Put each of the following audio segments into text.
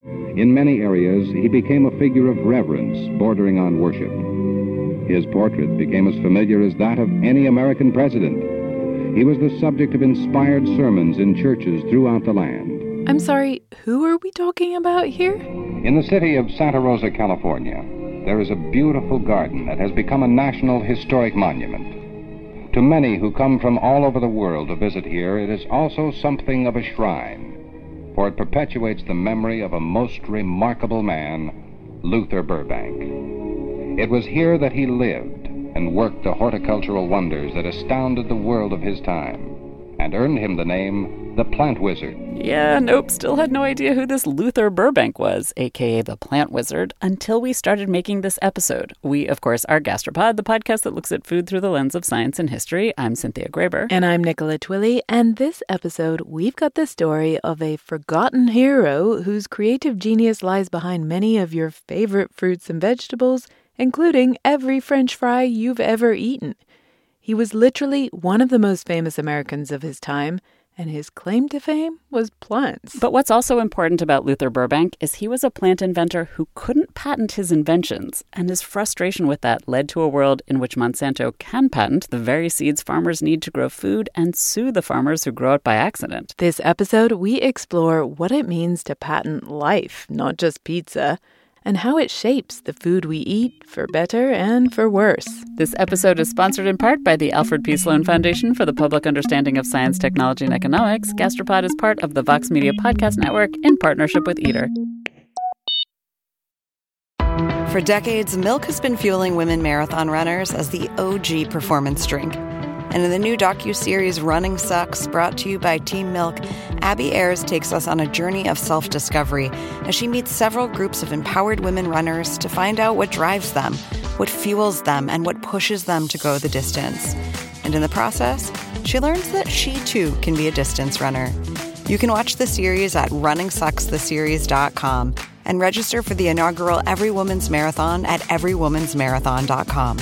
In many areas, he became a figure of reverence bordering on worship. His portrait became as familiar as that of any American president. He was the subject of inspired sermons in churches throughout the land. I'm sorry, who are we talking about here? In the city of Santa Rosa, California, there is a beautiful garden that has become a national historic monument. To many who come from all over the world to visit here, it is also something of a shrine, for it perpetuates the memory of a most remarkable man, Luther Burbank. It was here that he lived and worked the horticultural wonders that astounded the world of his time and earned him the name the Plant Wizard. Yeah, nope, still had no idea who this Luther Burbank was, aka the Plant Wizard, until we started making this episode. We, of course, are Gastropod, the podcast that looks at food through the lens of science and history. I'm Cynthia Graber. And I'm Nicola Twilley, and this episode, we've got the story of a forgotten hero whose creative genius lies behind many of your favorite fruits and vegetables, including every French fry you've ever eaten. He was literally one of the most famous Americans of his time, and his claim to fame was plants. But what's also important about Luther Burbank is he was a plant inventor who couldn't patent his inventions, and his frustration with that led to a world in which Monsanto can patent the very seeds farmers need to grow food and sue the farmers who grow it by accident. This episode, we explore what it means to patent life, not just pizza, and how it shapes the food we eat, for better and for worse. This episode is sponsored in part by the Alfred P. Sloan Foundation for the Public Understanding of Science, Technology, and Economics. Gastropod is part of the Vox Media Podcast Network in partnership with Eater. For decades, milk has been fueling women marathon runners as the OG performance drink. And in the new docuseries Running Sucks, brought to you by Team Milk, Abby Ayers takes us on a journey of self-discovery as she meets several groups of empowered women runners to find out what drives them, what fuels them, and what pushes them to go the distance. And in the process, she learns that she too can be a distance runner. You can watch the series at runningsuckstheseries.com and register for the inaugural Every Woman's Marathon at everywomansmarathon.com.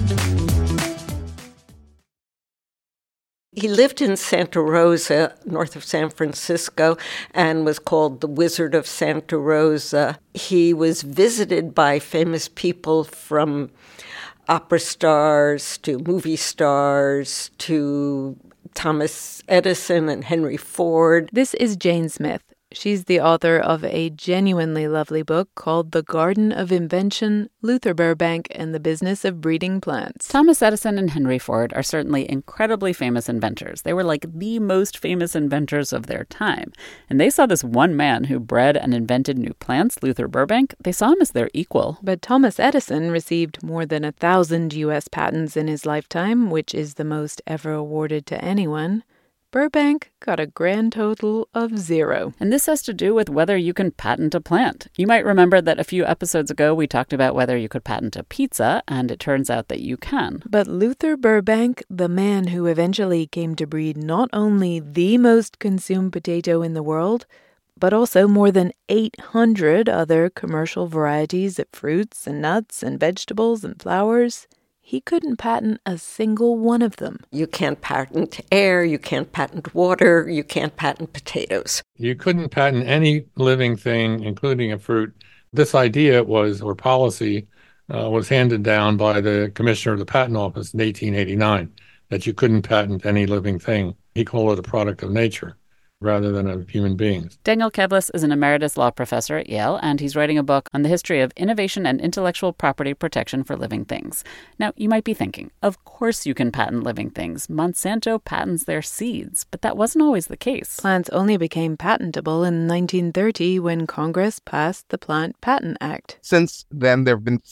He lived in Santa Rosa, north of San Francisco, and was called the Wizard of Santa Rosa. He was visited by famous people from opera stars to movie stars to Thomas Edison and Henry Ford. This is Jane Smith. She's the author of a genuinely lovely book called The Garden of Invention, Luther Burbank and the Business of Breeding Plants. Thomas Edison and Henry Ford are certainly incredibly famous inventors. They were like the most famous inventors of their time. And they saw this one man who bred and invented new plants, Luther Burbank. They saw him as their equal. But Thomas Edison received more than 1,000 U.S. patents in his lifetime, which is the most ever awarded to anyone. Burbank got a grand total of 0. And this has to do with whether you can patent a plant. You might remember that a few episodes ago we talked about whether you could patent a pizza, and it turns out that you can. But Luther Burbank, the man who eventually came to breed not only the most consumed potato in the world, but also more than 800 other commercial varieties of fruits and nuts and vegetables and flowers, he couldn't patent a single one of them. You can't patent air, you can't patent water, you can't patent potatoes. You couldn't patent any living thing, including a fruit. This idea or policy was handed down by the Commissioner of the Patent Office in 1889, that you couldn't patent any living thing. He called it a product of nature rather than of human beings. Daniel Kevles is an emeritus law professor at Yale, and he's writing a book on the history of innovation and intellectual property protection for living things. Now, you might be thinking, of course you can patent living things. Monsanto patents their seeds, but that wasn't always the case. Plants only became patentable in 1930 when Congress passed the Plant Patent Act. Since then, there have been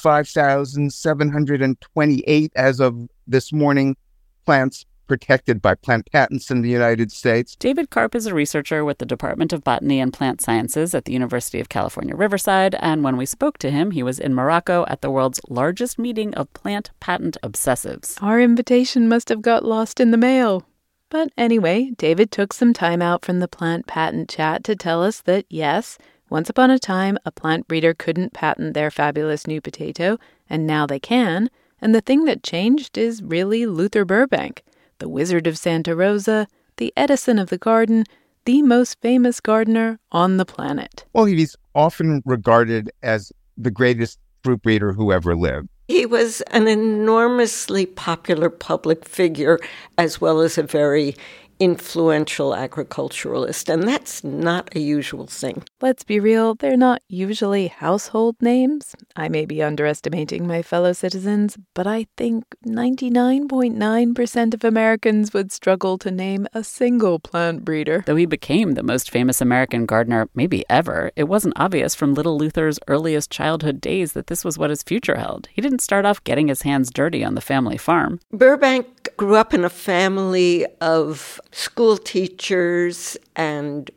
35,728 as of this morning plants protected by plant patents in the United States. David Karp is a researcher with the Department of Botany and Plant Sciences at the University of California, Riverside, and when we spoke to him, he was in Morocco at the world's largest meeting of plant patent obsessives. Our invitation must have got lost in the mail. But anyway, David took some time out from the plant patent chat to tell us that, yes, once upon a time, a plant breeder couldn't patent their fabulous new potato, and now they can, and the thing that changed is really Luther Burbank, the Wizard of Santa Rosa, the Edison of the garden, the most famous gardener on the planet. Well, he's often regarded as the greatest fruit breeder who ever lived. He was an enormously popular public figure as well as a very influential agriculturalist, and that's not a usual thing. Let's be real, they're not usually household names. I may be underestimating my fellow citizens, but I think 99.9% of Americans would struggle to name a single plant breeder. Though he became the most famous American gardener maybe ever, it wasn't obvious from little Luther's earliest childhood days that this was what his future held. He didn't start off getting his hands dirty on the family farm. Burbank grew up in a family of school teachers and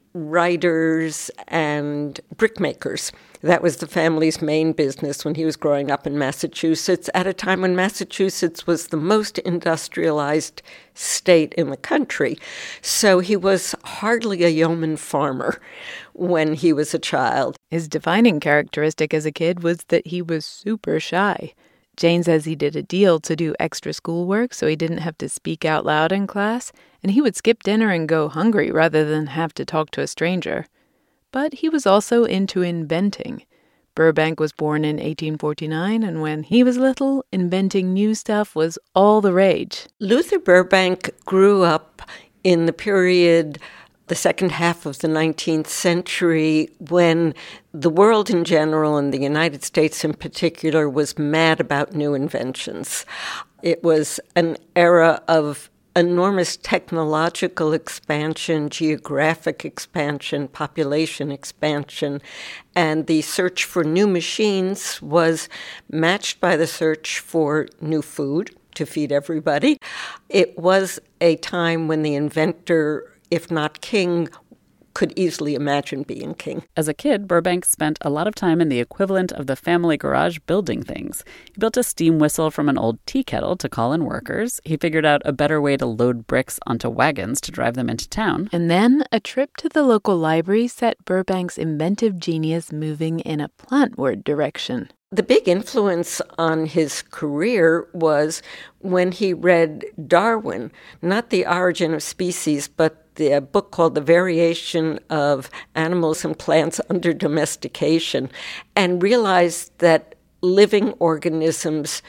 writers and brickmakers. That was the family's main business when he was growing up in Massachusetts, at a time when Massachusetts was the most industrialized state in the country. So he was hardly a yeoman farmer when he was a child. His defining characteristic as a kid was that he was super shy. Jane says he did a deal to do extra schoolwork so he didn't have to speak out loud in class, and he would skip dinner and go hungry rather than have to talk to a stranger. But he was also into inventing. Burbank was born in 1849, and when he was little, inventing new stuff was all the rage. Luther Burbank grew up in the period, the second half of the 19th century, when the world in general and the United States in particular was mad about new inventions. It was an era of enormous technological expansion, geographic expansion, population expansion, and the search for new machines was matched by the search for new food to feed everybody. It was a time when the inventor, if not king, could easily imagine being king. As a kid, Burbank spent a lot of time in the equivalent of the family garage building things. He built a steam whistle from an old tea kettle to call in workers. He figured out a better way to load bricks onto wagons to drive them into town. And then a trip to the local library set Burbank's inventive genius moving in a plantward direction. The big influence on his career was when he read Darwin, not The Origin of Species, but the book called The Variation of Animals and Plants Under Domestication, and realized that living organisms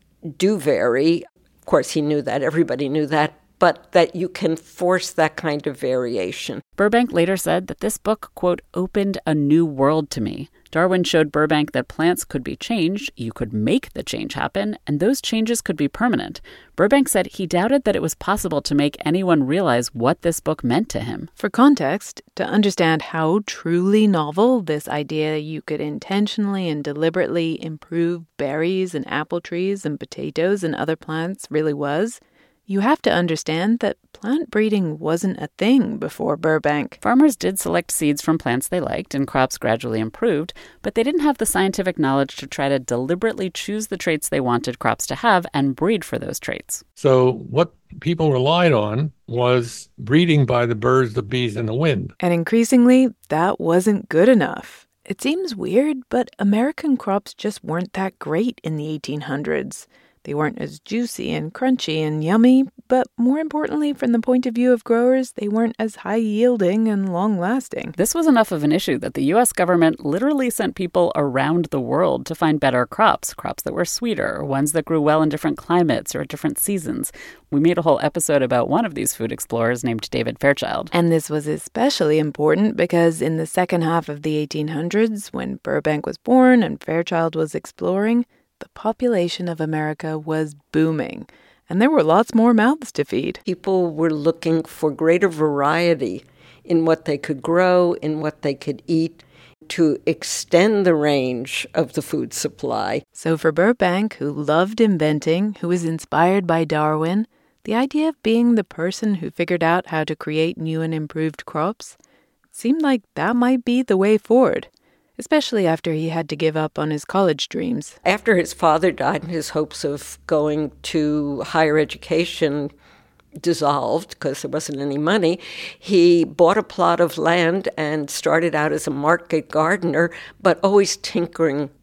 do vary. Of course, he knew that. Everybody knew that. But that you can force that kind of variation. Burbank later said that this book, quote, opened a new world to me. Darwin showed Burbank that plants could be changed, you could make the change happen, and those changes could be permanent. Burbank said he doubted that it was possible to make anyone realize what this book meant to him. For context, to understand how truly novel this idea you could intentionally and deliberately improve berries and apple trees and potatoes and other plants really was, you have to understand that plant breeding wasn't a thing before Burbank. Farmers did select seeds from plants they liked, and crops gradually improved, but they didn't have the scientific knowledge to try to deliberately choose the traits they wanted crops to have and breed for those traits. So what people relied on was breeding by the birds, the bees, and the wind. And increasingly, that wasn't good enough. It seems weird, but American crops just weren't that great in the 1800s. They weren't as juicy and crunchy and yummy, but more importantly, from the point of view of growers, they weren't as high-yielding and long-lasting. This was enough of an issue that the U.S. government literally sent people around the world to find better crops that were sweeter, or ones that grew well in different climates or at different seasons. We made a whole episode about one of these food explorers named David Fairchild. And this was especially important because in the second half of the 1800s, when Burbank was born and Fairchild was exploring, the population of America was booming, and there were lots more mouths to feed. People were looking for greater variety in what they could grow, in what they could eat, to extend the range of the food supply. So for Burbank, who loved inventing, who was inspired by Darwin, the idea of being the person who figured out how to create new and improved crops seemed like that might be the way forward, especially after he had to give up on his college dreams. After his father died and his hopes of going to higher education dissolved because there wasn't any money, he bought a plot of land and started out as a market gardener, but always tinkering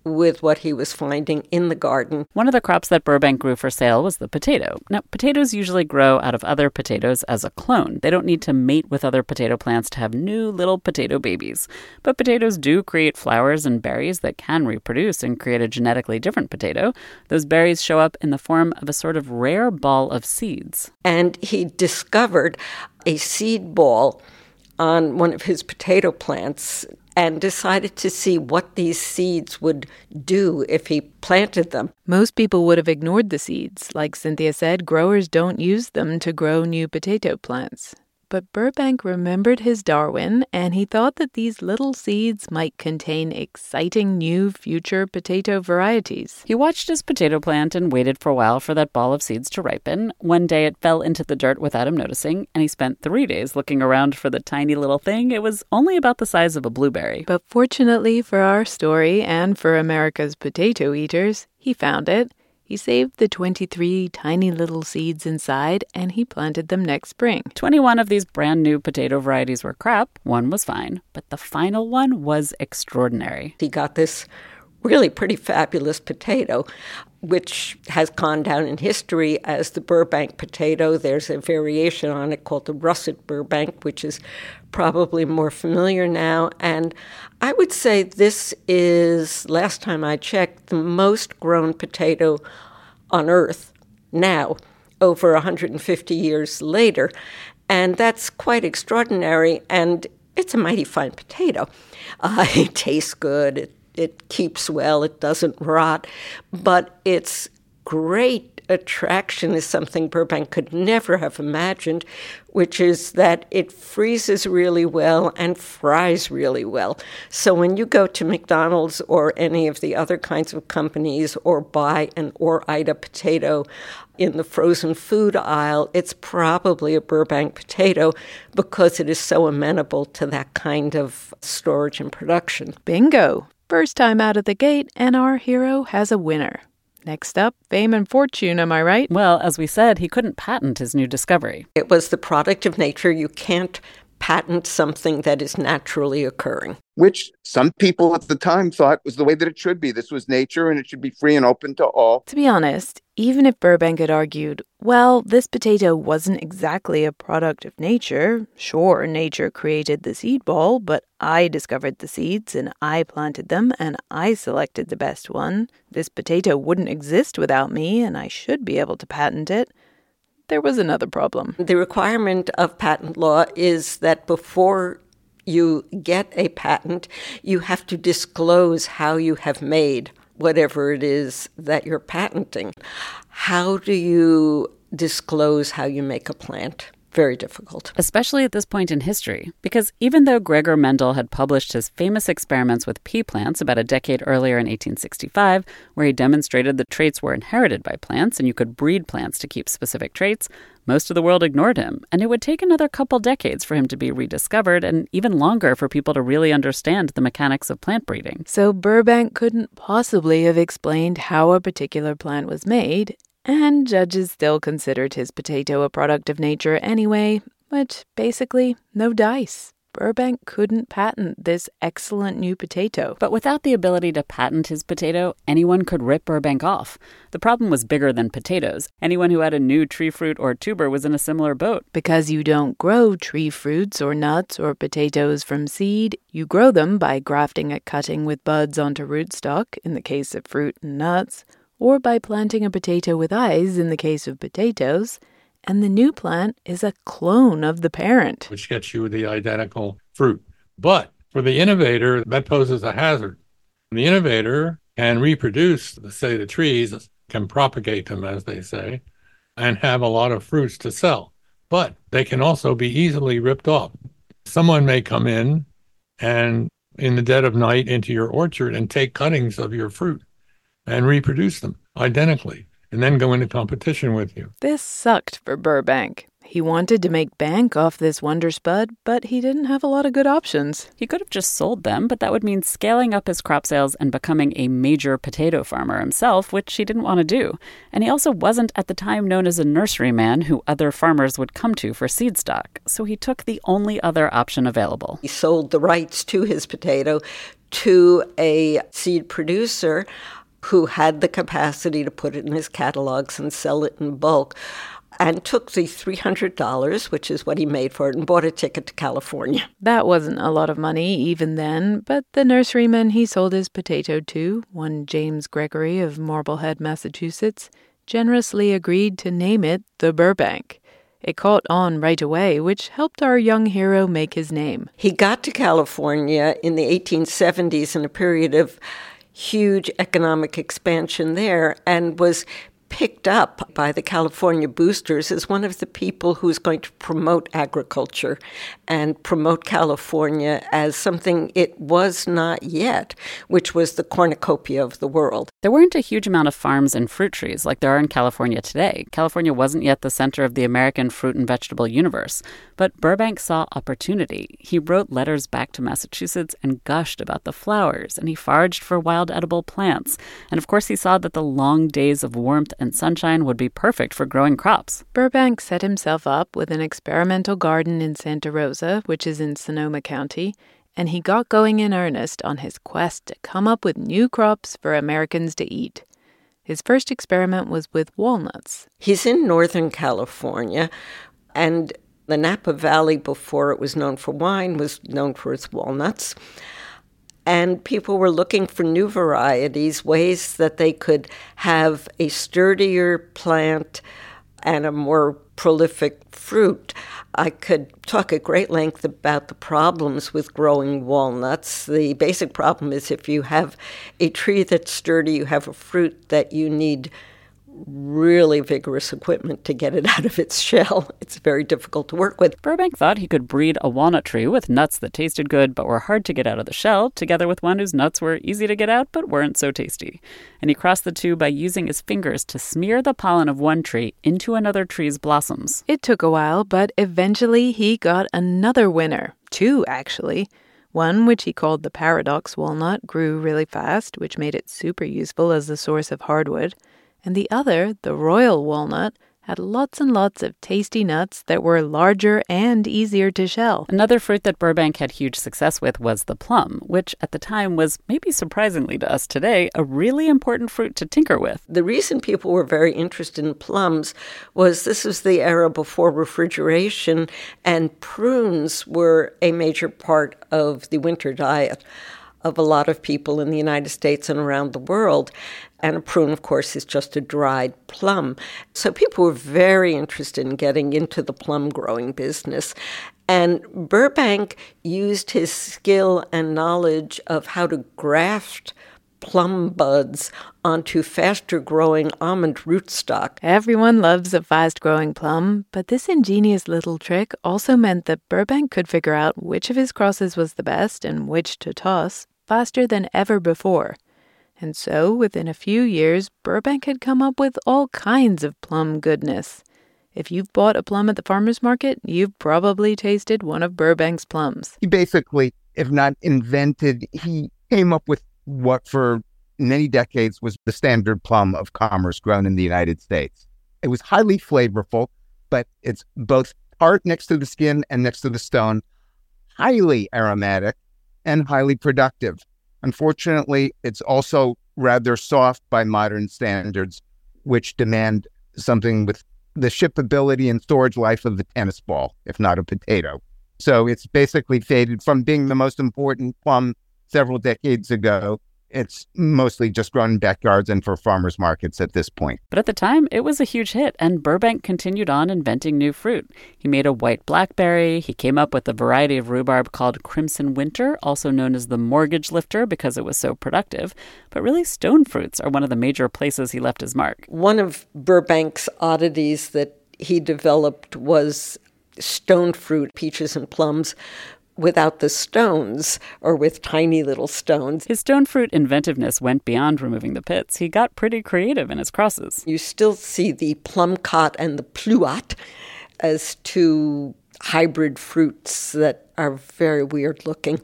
with what he was finding in the garden. One of the crops that Burbank grew for sale was the potato. Now, potatoes usually grow out of other potatoes as a clone. They don't need to mate with other potato plants to have new little potato babies. But potatoes do create flowers and berries that can reproduce and create a genetically different potato. Those berries show up in the form of a sort of rare ball of seeds. And he discovered a seed ball on one of his potato plants and decided to see what these seeds would do if he planted them. Most people would have ignored the seeds. Like Cynthia said, growers don't use them to grow new potato plants. But Burbank remembered his Darwin, and he thought that these little seeds might contain exciting new future potato varieties. He watched his potato plant and waited for a while for that ball of seeds to ripen. One day it fell into the dirt without him noticing, and he spent 3 days looking around for the tiny little thing. It was only about the size of a blueberry. But fortunately for our story and for America's potato eaters, he found it. He saved the 23 tiny little seeds inside, and he planted them next spring. 21 of these brand new potato varieties were crap. One was fine, but the final one was extraordinary. He got this really pretty fabulous potato, which has gone down in history as the Burbank potato. There's a variation on it called the Russet Burbank, which is probably more familiar now. And I would say this is, last time I checked, the most grown potato on Earth now, over 150 years later. And that's quite extraordinary, and it's a mighty fine potato. It tastes good, it keeps well, it doesn't rot, but its great attraction is something Burbank could never have imagined, which is that it freezes really well and fries really well. So when you go to McDonald's or any of the other kinds of companies or buy an Ore-Ida potato in the frozen food aisle, it's probably a Burbank potato because it is so amenable to that kind of storage and production. Bingo! First time out of the gate, and our hero has a winner. Next up, fame and fortune, am I right? Well, as we said, he couldn't patent his new discovery. It was the product of nature. You can't patent something that is naturally occurring. Which some people at the time thought was the way that it should be. This was nature and it should be free and open to all. To be honest, even if Burbank had argued, well, this potato wasn't exactly a product of nature. Sure, nature created the seed ball, but I discovered the seeds and I planted them and I selected the best one. This potato wouldn't exist without me and I should be able to patent it. There was another problem. The requirement of patent law is that before you get a patent, you have to disclose how you have made whatever it is that you're patenting. How do you disclose how you make a plant? Very difficult. Especially at this point in history, because even though Gregor Mendel had published his famous experiments with pea plants about a decade earlier in 1865, where he demonstrated that traits were inherited by plants and you could breed plants to keep specific traits, most of the world ignored him, and it would take another couple decades for him to be rediscovered and even longer for people to really understand the mechanics of plant breeding. So Burbank couldn't possibly have explained how a particular plant was made, and judges still considered his potato a product of nature anyway, which basically, no dice. Burbank couldn't patent this excellent new potato. But without the ability to patent his potato, anyone could rip Burbank off. The problem was bigger than potatoes. Anyone who had a new tree fruit or tuber was in a similar boat. Because you don't grow tree fruits or nuts or potatoes from seed, you grow them by grafting a cutting with buds onto rootstock, in the case of fruit and nuts, or by planting a potato with eyes in the case of potatoes, and the new plant is a clone of the parent. Which gets you the identical fruit. But for the innovator, that poses a hazard. The innovator can reproduce, say, the trees, can propagate them, as they say, and have a lot of fruits to sell. But they can also be easily ripped off. Someone may come in and in the dead of night into your orchard and take cuttings of your fruit and reproduce them identically, and then go into competition with you. This sucked for Burbank. He wanted to make bank off this wonder spud, but he didn't have a lot of good options. He could have just sold them, but that would mean scaling up his crop sales and becoming a major potato farmer himself, which he didn't want to do. And he also wasn't at the time known as a nurseryman who other farmers would come to for seed stock. So he took the only other option available. He sold the rights to his potato to a seed producer who had the capacity to put it in his catalogs and sell it in bulk, and took the $300, which is what he made for it, and bought a ticket to California. That wasn't a lot of money even then, but the nurseryman he sold his potato to, one James Gregory of Marblehead, Massachusetts, generously agreed to name it the Burbank. It caught on right away, which helped our young hero make his name. He got to California in the 1870s in a period of huge economic expansion there, and was picked up by the California boosters as one of the people who's going to promote agriculture and promote California as something it was not yet, which was the cornucopia of the world. There weren't a huge amount of farms and fruit trees like there are in California today. California wasn't yet the center of the American fruit and vegetable universe. But Burbank saw opportunity. He wrote letters back to Massachusetts and gushed about the flowers, and he foraged for wild edible plants. And of course he saw that the long days of warmth and sunshine would be perfect for growing crops. Burbank set himself up with an experimental garden in Santa Rosa, which is in Sonoma County, and he got going in earnest on his quest to come up with new crops for Americans to eat. His first experiment was with walnuts. He's in Northern California, and the Napa Valley, before it was known for wine, was known for its walnuts. And people were looking for new varieties, ways that they could have a sturdier plant and a more prolific fruit. I could talk at great length about the problems with growing walnuts. The basic problem is if you have a tree that's sturdy, you have a fruit that you need really vigorous equipment to get it out of its shell. It's very difficult to work with. Burbank thought he could breed a walnut tree with nuts that tasted good but were hard to get out of the shell, together with one whose nuts were easy to get out but weren't so tasty. And he crossed the two by using his fingers to smear the pollen of one tree into another tree's blossoms. It took a while, but eventually he got another winner. Two, actually. One, which he called the Paradox walnut, grew really fast, which made it super useful as the source of hardwood. And the other, the Royal walnut, had lots and lots of tasty nuts that were larger and easier to shell. Another fruit that Burbank had huge success with was the plum, which at the time was, maybe surprisingly to us today, a really important fruit to tinker with. The reason people were very interested in plums was this was the era before refrigeration, and prunes were a major part of the winter diet of a lot of people in the United States and around the world. And a prune, of course, is just a dried plum. So people were very interested in getting into the plum growing business. And Burbank used his skill and knowledge of how to graft plum buds onto faster-growing almond rootstock. Everyone loves a fast-growing plum, but this ingenious little trick also meant that Burbank could figure out which of his crosses was the best and which to toss faster than ever before. And so, within a few years, Burbank had come up with all kinds of plum goodness. If you've bought a plum at the farmer's market, you've probably tasted one of Burbank's plums. He basically, if not invented, he came up with what for many decades was the standard plum of commerce grown in the United States. It was highly flavorful, but it's both tart next to the skin and next to the stone, highly aromatic, and highly productive. Unfortunately, it's also rather soft by modern standards, which demand something with the shippability and storage life of the tennis ball, if not a potato. So it's basically faded from being the most important plum several decades ago. It's mostly just grown in backyards and for farmers markets at this point. But at the time, it was a huge hit, and Burbank continued on inventing new fruit. He made a white blackberry. He came up with a variety of rhubarb called Crimson Winter, also known as the mortgage lifter because it was so productive. But really, stone fruits are one of the major places he left his mark. One of Burbank's oddities that he developed was stone fruit, peaches and plums, without the stones, or with tiny little stones. His stone fruit inventiveness went beyond removing the pits. He got pretty creative in his crosses. You still see the plum cot and the pluot as two hybrid fruits that are very weird looking,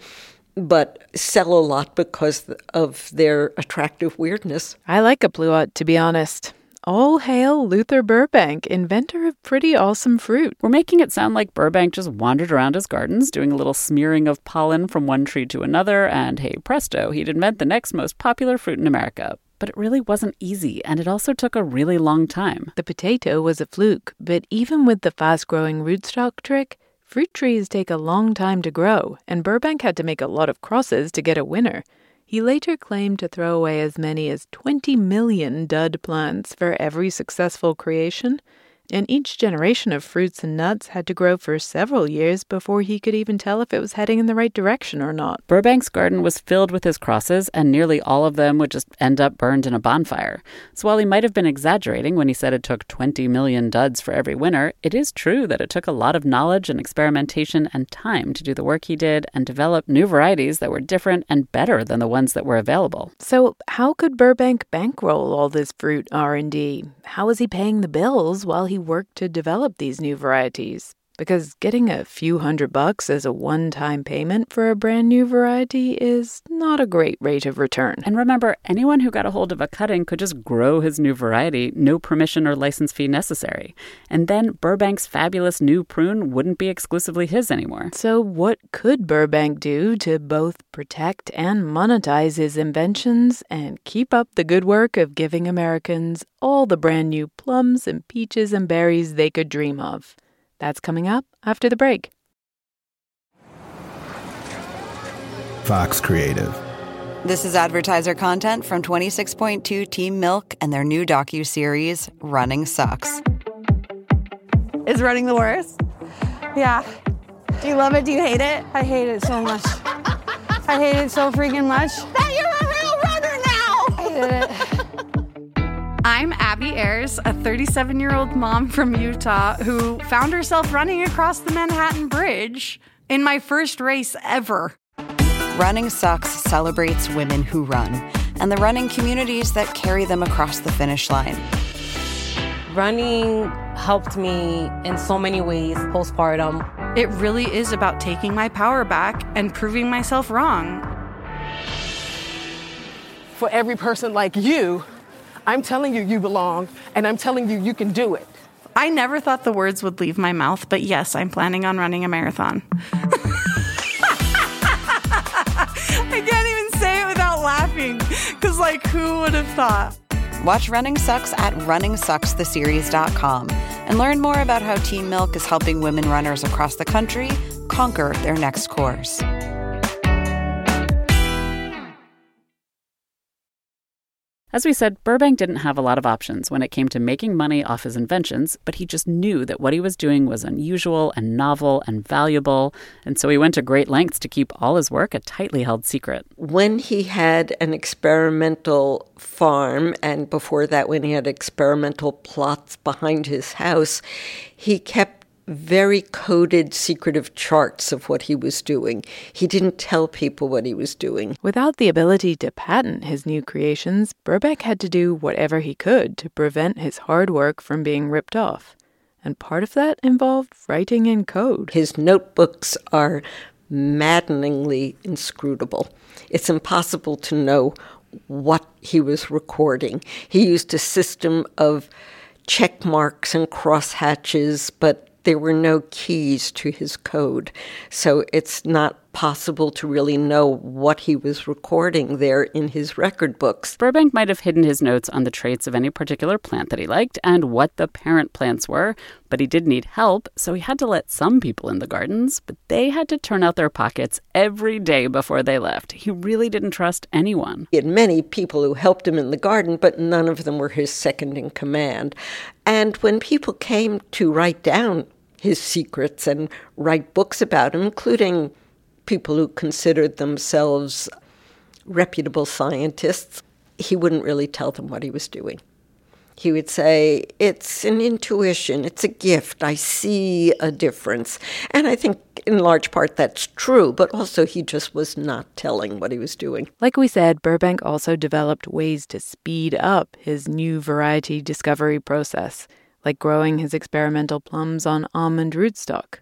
but sell a lot because of their attractive weirdness. I like a pluot, to be honest. All hail Luther Burbank, inventor of pretty awesome fruit. We're making it sound like Burbank just wandered around his gardens, doing a little smearing of pollen from one tree to another, and hey presto, he'd invent the next most popular fruit in America. But it really wasn't easy, and it also took a really long time. The potato was a fluke, but even with the fast-growing rootstock trick, fruit trees take a long time to grow, and Burbank had to make a lot of crosses to get a winner. He later claimed to throw away as many as 20 million dud plants for every successful creation, and each generation of fruits and nuts had to grow for several years before he could even tell if it was heading in the right direction or not. Burbank's garden was filled with his crosses, and nearly all of them would just end up burned in a bonfire. So while he might have been exaggerating when he said it took 20 million duds for every winner, it is true that it took a lot of knowledge and experimentation and time to do the work he did and develop new varieties that were different and better than the ones that were available. So how could Burbank bankroll all this fruit R&D? How was he paying the bills while he worked to develop these new varieties? Because getting a few $100 as a one-time payment for a brand new variety is not a great rate of return. And remember, anyone who got a hold of a cutting could just grow his new variety, no permission or license fee necessary. And then Burbank's fabulous new prune wouldn't be exclusively his anymore. So what could Burbank do to both protect and monetize his inventions and keep up the good work of giving Americans all the brand new plums and peaches and berries they could dream of? That's coming up after the break. Fox Creative. This is advertiser content from 26.2 Team Milk and their new docuseries, Running Sucks. Is running the worst? Yeah. Do you love it? Do you hate it? I hate it so much. I hate it so freaking much. That you're a real runner now! I hated it. I'm Abby Ayers, a 37-year-old mom from Utah who found herself running across the Manhattan Bridge in my first race ever. Running Sucks celebrates women who run and the running communities that carry them across the finish line. Running helped me in so many ways postpartum. It really is about taking my power back and proving myself wrong. For every person like you, I'm telling you, you belong, and I'm telling you, you can do it. I never thought the words would leave my mouth, but yes, I'm planning on running a marathon. I can't even say it without laughing, because, who would have thought? Watch Running Sucks at runningsuckstheseries.com and learn more about how Team Milk is helping women runners across the country conquer their next course. As we said, Burbank didn't have a lot of options when it came to making money off his inventions, but he just knew that what he was doing was unusual and novel and valuable, and so he went to great lengths to keep all his work a tightly held secret. When he had an experimental farm, and before that when he had experimental plots behind his house, he kept very coded, secretive charts of what he was doing. He didn't tell people what he was doing. Without the ability to patent his new creations, Burbank had to do whatever he could to prevent his hard work from being ripped off. And part of that involved writing in code. His notebooks are maddeningly inscrutable. It's impossible to know what he was recording. He used a system of check marks and crosshatches, but there were no keys to his code, so it's not possible to really know what he was recording there in his record books. Burbank might have hidden his notes on the traits of any particular plant that he liked and what the parent plants were, but he did need help, so he had to let some people in the gardens, but they had to turn out their pockets every day before they left. He really didn't trust anyone. He had many people who helped him in the garden, but none of them were his second in command. And when people came to write down his secrets and write books about him, including people who considered themselves reputable scientists, he wouldn't really tell them what he was doing. He would say, it's an intuition, it's a gift, I see a difference. And I think in large part that's true, but also he just was not telling what he was doing. Like we said, Burbank also developed ways to speed up his new variety discovery process, like growing his experimental plums on almond rootstock.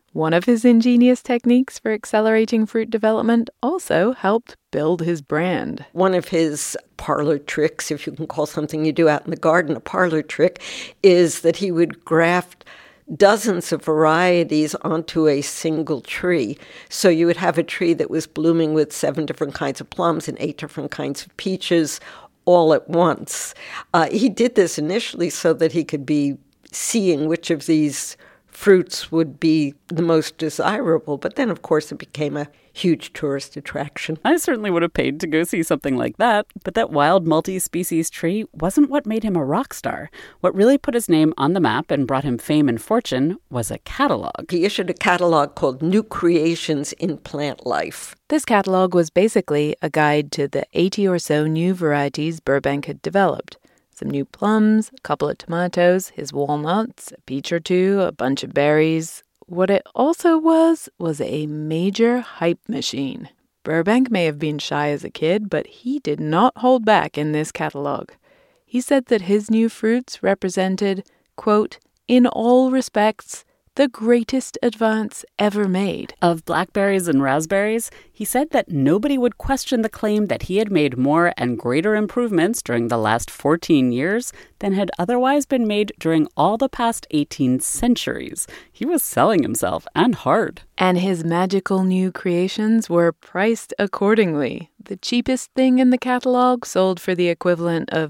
One of his ingenious techniques for accelerating fruit development also helped build his brand. One of his parlor tricks, if you can call something you do out in the garden a parlor trick, is that he would graft dozens of varieties onto a single tree. So you would have a tree that was blooming with 7 different kinds of plums and 8 different kinds of peaches all at once. He did this initially so that he could be seeing which of these fruits would be the most desirable. But then, of course, it became a huge tourist attraction. I certainly would have paid to go see something like that. But that wild multi-species tree wasn't what made him a rock star. What really put his name on the map and brought him fame and fortune was a catalog. He issued a catalog called New Creations in Plant Life. This catalog was basically a guide to the 80 or so new varieties Burbank had developed. Some new plums, a couple of tomatoes, his walnuts, a peach or two, a bunch of berries. What it also was a major hype machine. Burbank may have been shy as a kid, but he did not hold back in this catalog. He said that his new fruits represented, quote, in all respects, the greatest advance ever made. Of blackberries and raspberries, he said that nobody would question the claim that he had made more and greater improvements during the last 14 years than had otherwise been made during all the past 18 centuries. He was selling himself, and hard. And his magical new creations were priced accordingly. The cheapest thing in the catalog sold for the equivalent of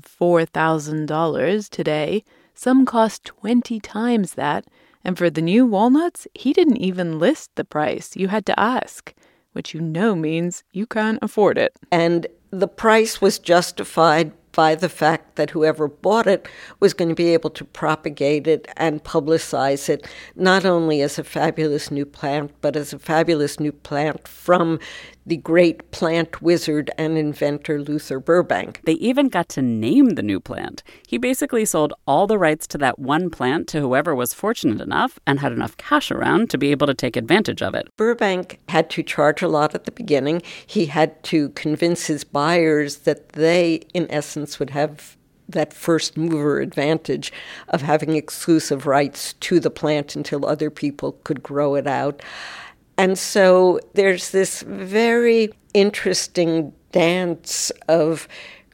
$4,000 today. Some cost 20 times that. And for the new walnuts, he didn't even list the price. You had to ask, which means you can't afford it. And the price was justified by the fact that whoever bought it was going to be able to propagate it and publicize it, not only as a fabulous new plant, but as a fabulous new plant from the great plant wizard and inventor Luther Burbank. They even got to name the new plant. He basically sold all the rights to that one plant to whoever was fortunate enough and had enough cash around to be able to take advantage of it. Burbank had to charge a lot at the beginning. He had to convince his buyers that they, in essence, would have that first mover advantage of having exclusive rights to the plant until other people could grow it out. And so there's this very interesting dance of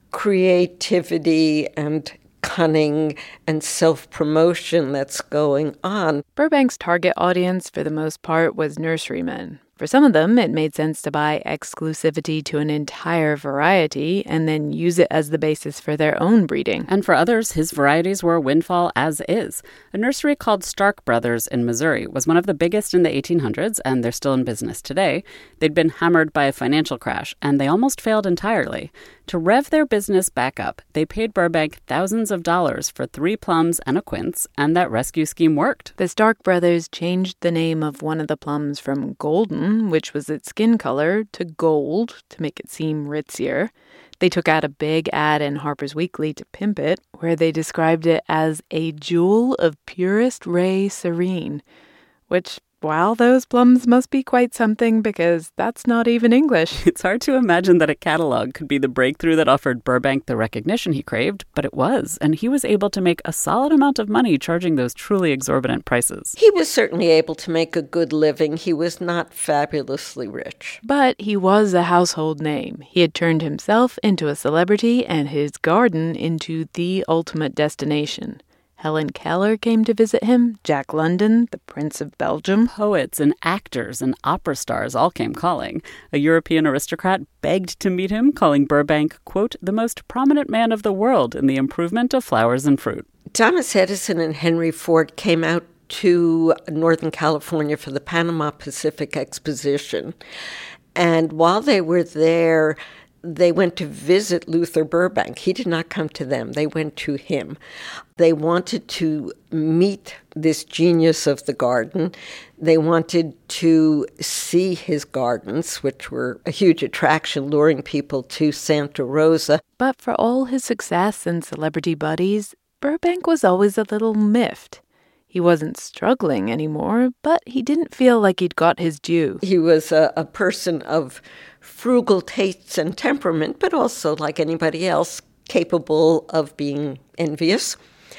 creativity and cunning and self-promotion that's going on. Burbank's target audience, for the most part, was nurserymen. For some of them, it made sense to buy exclusivity to an entire variety and then use it as the basis for their own breeding. And for others, his varieties were a windfall as is. A nursery called Stark Brothers in Missouri was one of the biggest in the 1800s, and they're still in business today. They'd been hammered by a financial crash, and they almost failed entirely. To rev their business back up, they paid Burbank thousands of dollars for 3 plums and a quince, and that rescue scheme worked. The Stark brothers changed the name of one of the plums from Golden, which was its skin color, to Gold to make it seem ritzier. They took out a big ad in Harper's Weekly to pimp it, where they described it as a jewel of purest ray serene, which, wow, those plums must be quite something because that's not even English. It's hard to imagine that a catalog could be the breakthrough that offered Burbank the recognition he craved, but it was, and he was able to make a solid amount of money charging those truly exorbitant prices. He was certainly able to make a good living. He was not fabulously rich. But he was a household name. He had turned himself into a celebrity and his garden into the ultimate destination. Helen Keller came to visit him, Jack London, the Prince of Belgium. Poets and actors and opera stars all came calling. A European aristocrat begged to meet him, calling Burbank, quote, the most prominent man of the world in the improvement of flowers and fruit. Thomas Edison and Henry Ford came out to Northern California for the Panama Pacific Exposition. And while they were there, they went to visit Luther Burbank. He did not come to them. They went to him. They wanted to meet this genius of the garden. They wanted to see his gardens, which were a huge attraction, luring people to Santa Rosa. But for all his success and celebrity buddies, Burbank was always a little miffed. He wasn't struggling anymore, but he didn't feel like he'd got his due. He was a person of frugal tastes and temperament, but also, like anybody else, capable of being envious.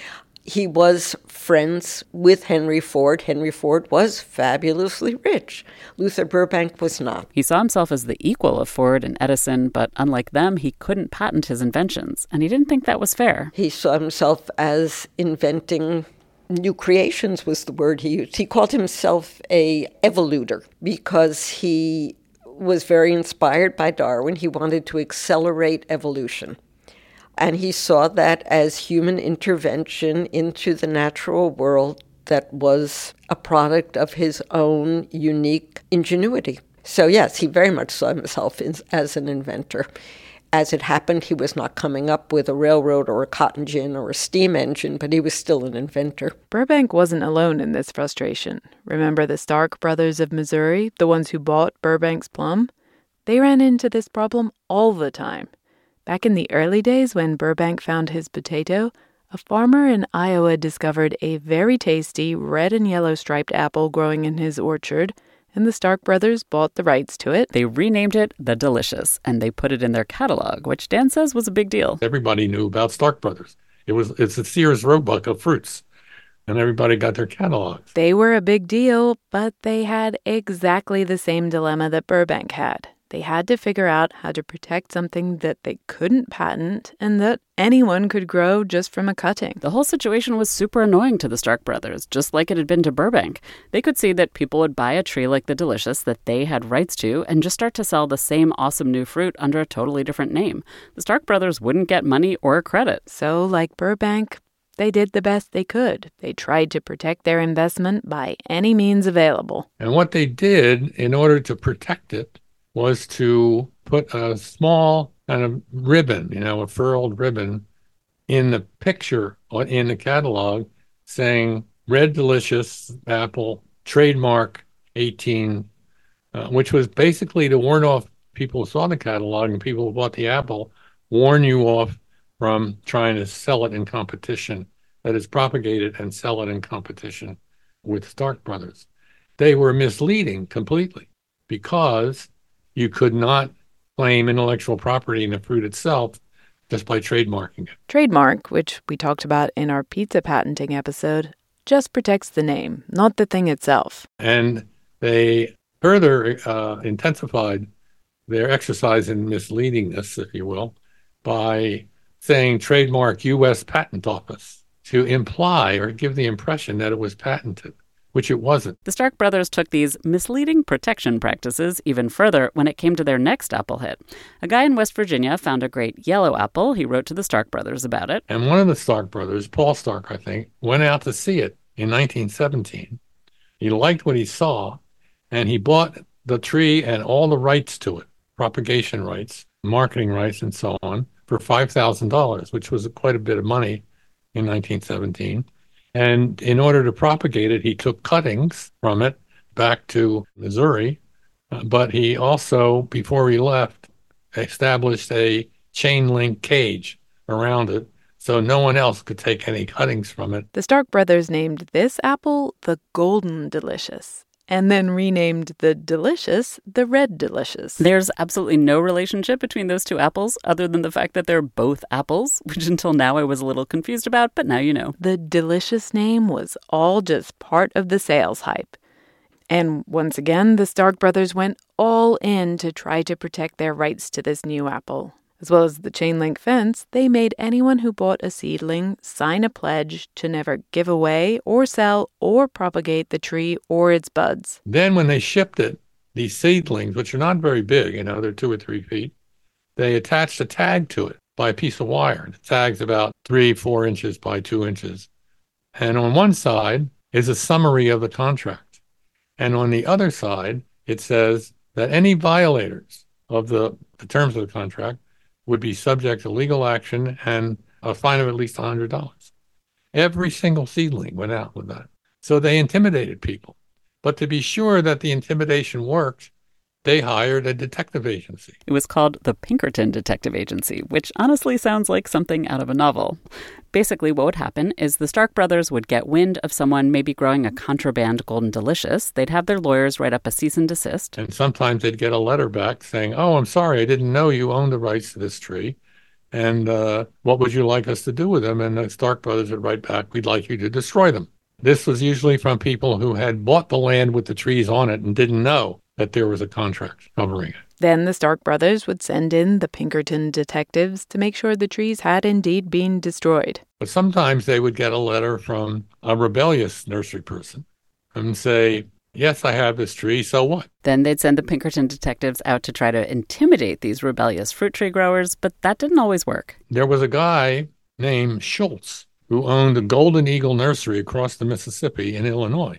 He was friends with Henry Ford. Henry Ford was fabulously rich. Luther Burbank was not. He saw himself as the equal of Ford and Edison, but unlike them, he couldn't patent his inventions, and he didn't think that was fair. He saw himself as inventing new creations was the word he used. He called himself a evoluter because he was very inspired by Darwin. He wanted to accelerate evolution. And he saw that as human intervention into the natural world that was a product of his own unique ingenuity. So yes, he very much saw himself as an inventor. As it happened, he was not coming up with a railroad or a cotton gin or a steam engine, but he was still an inventor. Burbank wasn't alone in this frustration. Remember the Stark brothers of Missouri, the ones who bought Burbank's plum? They ran into this problem all the time. Back in the early days when Burbank found his potato, a farmer in Iowa discovered a very tasty red and yellow striped apple growing in his orchard, and the Stark brothers bought the rights to it. They renamed it the Delicious, and they put it in their catalog, which Dan says was a big deal. Everybody knew about Stark Brothers. It's a Sears Roebuck of fruits, and everybody got their catalogs. They were a big deal, but they had exactly the same dilemma that Burbank had. They had to figure out how to protect something that they couldn't patent and that anyone could grow just from a cutting. The whole situation was super annoying to the Stark brothers, just like it had been to Burbank. They could see that people would buy a tree like the Delicious that they had rights to and just start to sell the same awesome new fruit under a totally different name. The Stark brothers wouldn't get money or credit. So, like Burbank, they did the best they could. They tried to protect their investment by any means available. And what they did in order to protect it was to put a small kind of ribbon, a furled ribbon, in the picture in the catalog saying Red Delicious Apple, trademark 18, which was basically to warn off people who saw the catalog and people who bought the apple, warn you off from trying to sell it in competition, that is, propagate it and sell it in competition with Stark Brothers. They were misleading completely because you could not claim intellectual property in the fruit itself just by trademarking it. Trademark, which we talked about in our pizza patenting episode, just protects the name, not the thing itself. And they further intensified their exercise in misleadingness, if you will, by saying trademark U.S. Patent Office to imply or give the impression that it was patented, which it wasn't. The Stark brothers took these misleading protection practices even further when it came to their next apple hit. A guy in West Virginia found a great yellow apple. He wrote to the Stark brothers about it. And one of the Stark brothers, Paul Stark, I think, went out to see it in 1917. He liked what he saw, and he bought the tree and all the rights to it, propagation rights, marketing rights, and so on, for $5,000, which was quite a bit of money in 1917. And in order to propagate it, he took cuttings from it back to Missouri. But he also, before he left, established a chain link cage around it so no one else could take any cuttings from it. The Stark brothers named this apple the Golden Delicious, and then renamed the Delicious the Red Delicious. There's absolutely no relationship between those two apples other than the fact that they're both apples, which until now I was a little confused about, but now you know. The Delicious name was all just part of the sales hype. And once again, the Stark brothers went all in to try to protect their rights to this new apple. As well as the chain link fence, they made anyone who bought a seedling sign a pledge to never give away or sell or propagate the tree or its buds. Then when they shipped it, these seedlings, which are not very big, they're 2 or 3 feet, they attached a tag to it by a piece of wire. The tag's about 3-4 inches by 2 inches. And on one side is a summary of the contract. And on the other side, it says that any violators of the terms of the contract would be subject to legal action and a fine of at least $100. Every single seedling went out with that. So they intimidated people. But to be sure that the intimidation worked, they hired a detective agency. It was called the Pinkerton Detective Agency, which honestly sounds like something out of a novel. Basically, what would happen is the Stark brothers would get wind of someone maybe growing a contraband Golden Delicious. They'd have their lawyers write up a cease and desist. And sometimes they'd get a letter back saying, "Oh, I'm sorry, I didn't know you owned the rights to this tree. And what would you like us to do with them? And the Stark brothers would write back, we'd like you to destroy them. This was usually from people who had bought the land with the trees on it and didn't know that there was a contract covering it. Then the Stark brothers would send in the Pinkerton detectives to make sure the trees had indeed been destroyed. But sometimes they would get a letter from a rebellious nursery person and say, yes, I have this tree, so what? Then they'd send the Pinkerton detectives out to try to intimidate these rebellious fruit tree growers, but that didn't always work. There was a guy named Schultz who owned a Golden Eagle nursery across the Mississippi in Illinois.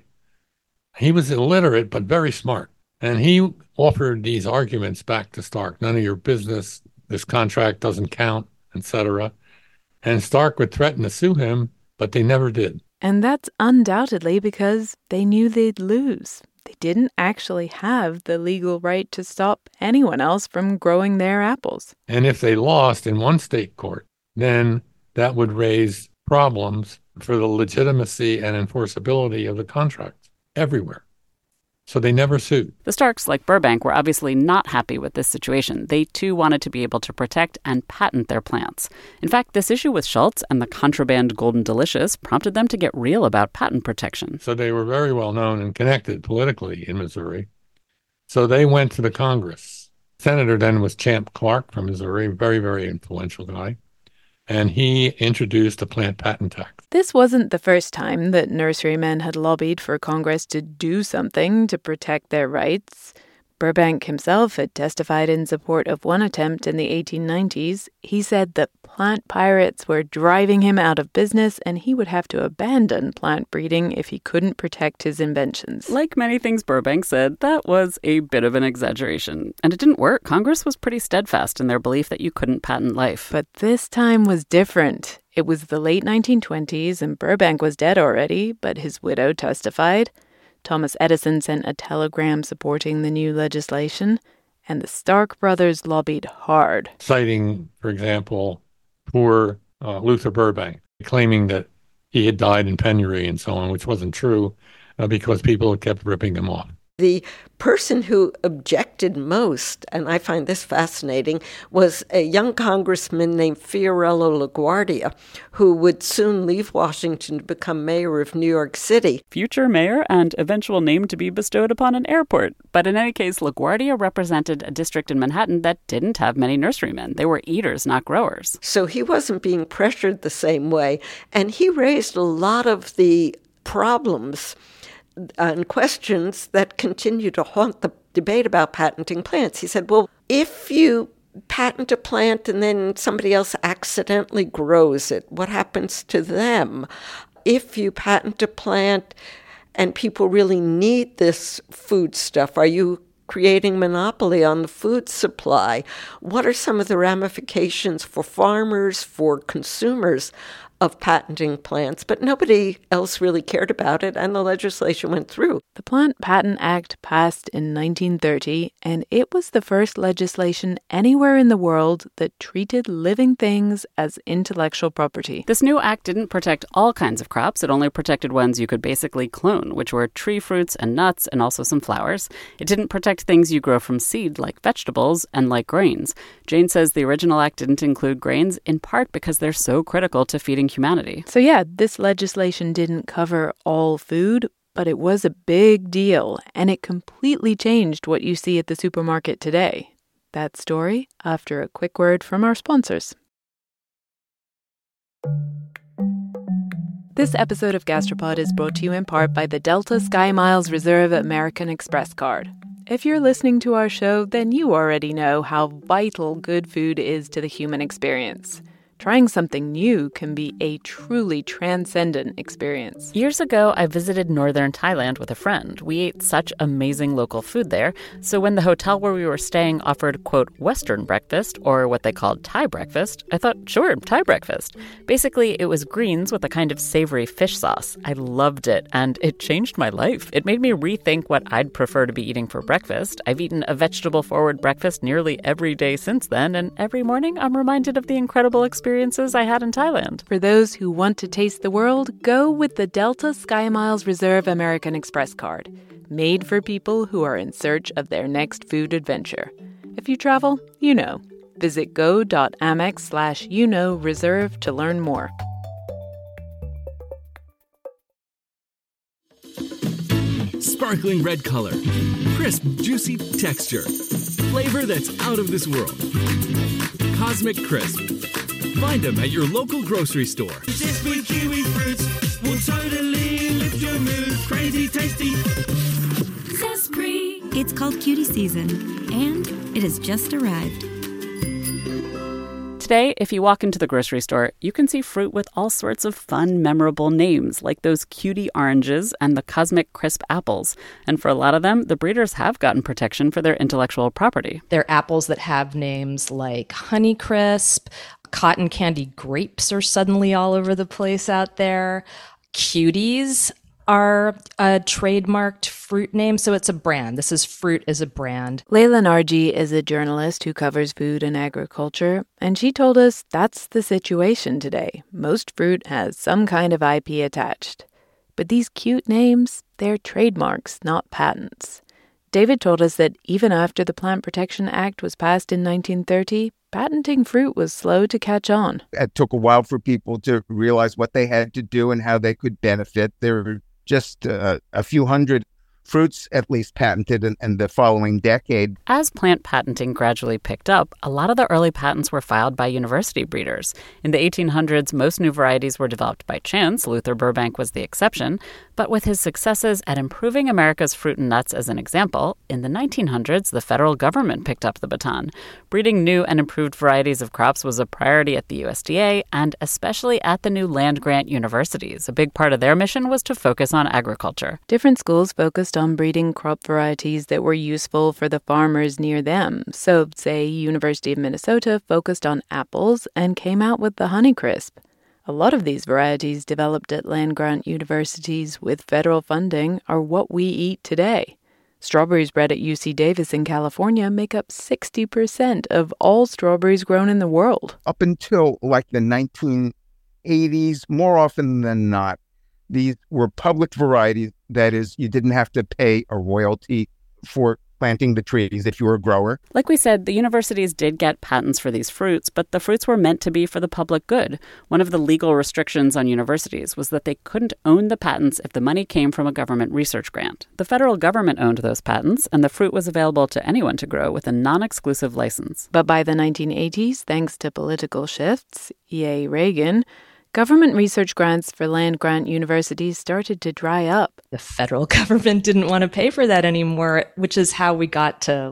He was illiterate, but very smart. And he offered these arguments back to Stark. None of your business, this contract doesn't count, etc. And Stark would threaten to sue him, but they never did. And that's undoubtedly because they knew they'd lose. They didn't actually have the legal right to stop anyone else from growing their apples. And if they lost in one state court, then that would raise problems for the legitimacy and enforceability of the contract everywhere. So they never sued. The Starks, like Burbank, were obviously not happy with this situation. They, too, wanted to be able to protect and patent their plants. In fact, this issue with Schultz and the contraband Golden Delicious prompted them to get real about patent protection. So they were very well known and connected politically in Missouri. So they went to the Congress. Senator then was Champ Clark from Missouri, very, very influential guy. And he introduced a plant patent tax. This wasn't the first time that nurserymen had lobbied for Congress to do something to protect their rights. Burbank himself had testified in support of one attempt in the 1890s. He said that plant pirates were driving him out of business and he would have to abandon plant breeding if he couldn't protect his inventions. Like many things Burbank said, that was a bit of an exaggeration. And it didn't work. Congress was pretty steadfast in their belief that you couldn't patent life. But this time was different. It was the late 1920s and Burbank was dead already, but his widow testified. Thomas Edison sent a telegram supporting the new legislation, and the Stark brothers lobbied hard. Citing, for example, poor Luther Burbank, claiming that he had died in penury and so on, which wasn't true because people had kept ripping him off. The person who objected most, and I find this fascinating, was a young congressman named Fiorello LaGuardia, who would soon leave Washington to become mayor of New York City. Future mayor and eventual name to be bestowed upon an airport. But in any case, LaGuardia represented a district in Manhattan that didn't have many nurserymen. They were eaters, not growers. So he wasn't being pressured the same way, and he raised a lot of the problems and questions that continue to haunt the debate about patenting plants. He said, well, if you patent a plant and then somebody else accidentally grows it, what happens to them? If you patent a plant and people really need this food stuff, are you creating monopoly on the food supply? What are some of the ramifications for farmers, for consumers of patenting plants? But nobody else really cared about it, and the legislation went through. The Plant Patent Act passed in 1930, and it was the first legislation anywhere in the world that treated living things as intellectual property. This new act didn't protect all kinds of crops. It only protected ones you could basically clone, which were tree fruits and nuts and also some flowers. It didn't protect things you grow from seed, like vegetables and like grains. Jane says the original act didn't include grains, in part because they're so critical to feeding humanity. So yeah, this legislation didn't cover all food, but it was a big deal, and it completely changed what you see at the supermarket today. That story after a quick word from our sponsors. This episode of Gastropod is brought to you in part by the Delta SkyMiles Reserve American Express card. If you're listening to our show, then you already know how vital good food is to the human experience. Trying something new can be a truly transcendent experience. Years ago, I visited northern Thailand with a friend. We ate such amazing local food there. So when the hotel where we were staying offered, quote, Western breakfast, or what they called Thai breakfast, I thought, sure, Thai breakfast. Basically, it was greens with a kind of savory fish sauce. I loved it, and it changed my life. It made me rethink what I'd prefer to be eating for breakfast. I've eaten a vegetable-forward breakfast nearly every day since then, and every morning I'm reminded of the incredible experiences I had in Thailand. For those who want to taste the world, go with the Delta SkyMiles Reserve American Express card, made for people who are in search of their next food adventure. If you travel, you know. Visit go.amex/reserve to learn more. Sparkling red color, crisp, juicy texture, flavor that's out of this world. Cosmic Crisp. Find them at your local grocery store. Zespri kiwi fruits will totally lift your mood. Crazy tasty. Zespri. It's called Cutie Season, and it has just arrived. Today, if you walk into the grocery store, you can see fruit with all sorts of fun, memorable names, like those cutie oranges and the Cosmic Crisp apples. And for a lot of them, the breeders have gotten protection for their intellectual property. They're apples that have names like Honeycrisp, cotton candy grapes are suddenly all over the place out there. Cuties are a trademarked fruit name, so it's a brand. This is fruit as a brand. Layla Narji is a journalist who covers food and agriculture, and she told us that's the situation today. Most fruit has some kind of IP attached. But these cute names, they're trademarks, not patents. David told us that even after the Plant Protection Act was passed in 1930, patenting fruit was slow to catch on. It took a while for people to realize what they had to do and how they could benefit. There were just a few hundred fruits at least patented in the following decade. As plant patenting gradually picked up, a lot of the early patents were filed by university breeders. In the 1800s, most new varieties were developed by chance. Luther Burbank was the exception. But with his successes at improving America's fruit and nuts as an example, in the 1900s, the federal government picked up the baton. Breeding new and improved varieties of crops was a priority at the USDA and especially at the new land-grant universities. A big part of their mission was to focus on agriculture. Different schools focused on breeding crop varieties that were useful for the farmers near them. So, say, University of Minnesota focused on apples and came out with the Honeycrisp. A lot of these varieties developed at land-grant universities with federal funding are what we eat today. Strawberries bred at UC Davis in California make up 60% of all strawberries grown in the world. Up until like the 1980s, more often than not, these were public varieties. That is, you didn't have to pay a royalty for planting the trees if you were a grower. Like we said, the universities did get patents for these fruits, but the fruits were meant to be for the public good. One of the legal restrictions on universities was that they couldn't own the patents if the money came from a government research grant. The federal government owned those patents, and the fruit was available to anyone to grow with a non-exclusive license. But by the 1980s, thanks to political shifts, yay Reagan, government research grants for land-grant universities started to dry up. The federal government didn't want to pay for that anymore, which is how we got to